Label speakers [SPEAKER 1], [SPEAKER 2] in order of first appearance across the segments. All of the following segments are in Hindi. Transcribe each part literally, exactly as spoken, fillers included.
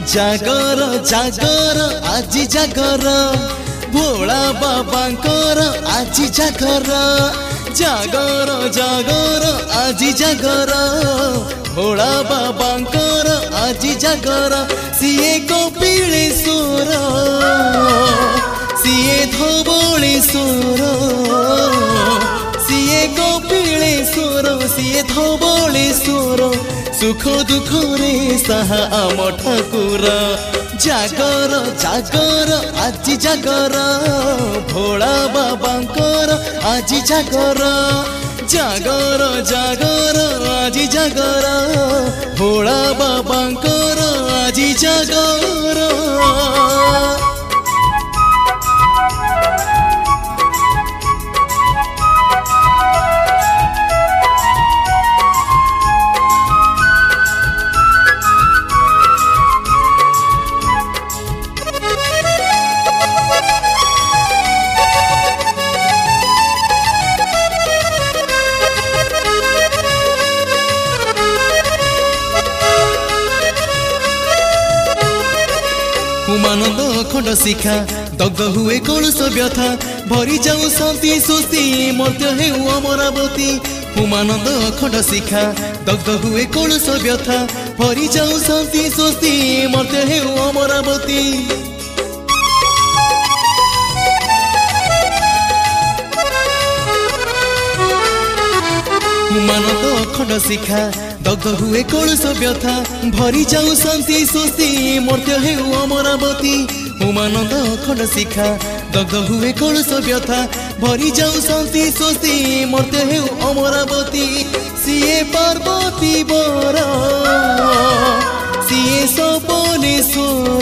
[SPEAKER 1] जागर जागर आजी जागर भोला बाबांकर आजी जागर जागर जागर आजी जागर भोला बाबांकर आजी जागर सीए कपिलेश्वर सीए धवलेश्वर सीए कपिलेश्वर सीए धवलेश्वर सुख दुख रे साहा आम ठाकुर जागर जागर आजी जागर भोला बाबांकर आजी जागर जागर जागर आजी जागर भोला बाबांकर आजी जागर। उमानंद खंड शिखा दग्ध हुए कलुष व्यथा भरी जाऊ शांति स्वस्ति मर्त्य हेउ अमरावती उमानंद खंड शिखा दग्ध हुए कलुष व्यथा भरी जाऊ शांति स्वस्ति मर्त्य हेउ अमरावती उमानंद खंड शिखा दग्ध हुए कलुष व्यथा भरी जाऊ शांति स्वस्ति मर्त्य हेउ अमरावती उमानंद खंड शिखा दग्ध हुए कलुष व्यथा भरी जाऊ शांति स्वस्ति मर्त्य हेउ अमरावती सीए पार्वती बर सीए सपनेश्वर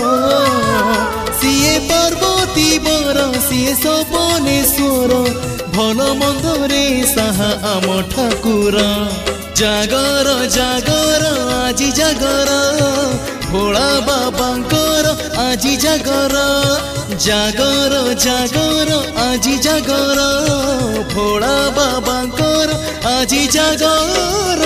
[SPEAKER 1] सीए पार्वती बर सीए सपनेश्वर भल मंदरे साहा आम ठाकुर जागर जागर आजी जागर भोला बाबांकर आजी जागर जागर जागर आजी जागर भोला बाबांकर आजी जागर।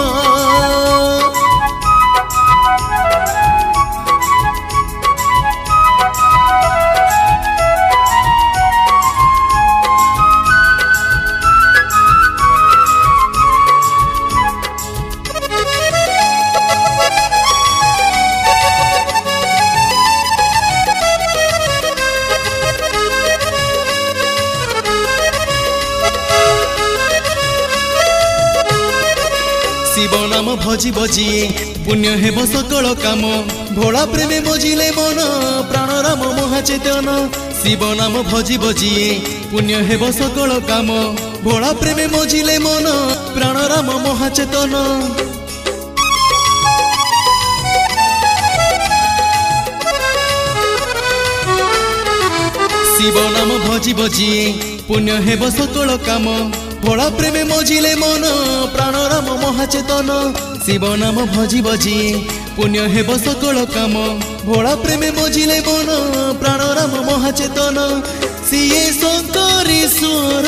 [SPEAKER 1] शिव नाम भजी बजिए पुण्य हेब सकल काम भोला प्रेमे बजिले मन प्राण राम महाचेतन शिव नाम भजी बजिए पुण्य हेब सकल काम भोला प्रेमे बजिले मन प्राण राम महाचेतन शिव नाम भजी बजिए पुण्य हेब सकल काम भोला प्रेमे मजिले मन प्राण राम महाचेतन शिव नाम भजी बजिए पुण्य हेब सकल काम भोला प्रेमे मजिले मन प्राण राम महाचेतन सीए शंकरेश्वर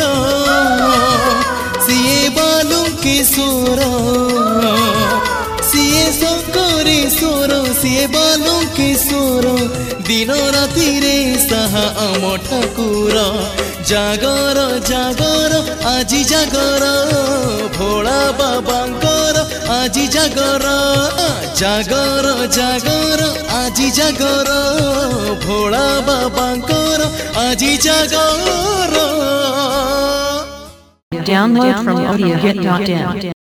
[SPEAKER 1] सीए बालुकेश्वर सीए शंकरेश्वर सीए बालुकेश्वर दिन राति रे साहा आम ठाकुर जागर जागर आजी जागर भोला बाबांकर आजी जागर जागर जागर आजी जागर भोला बाबांकर आजी जागर।
[SPEAKER 2] Download from audio hit dot in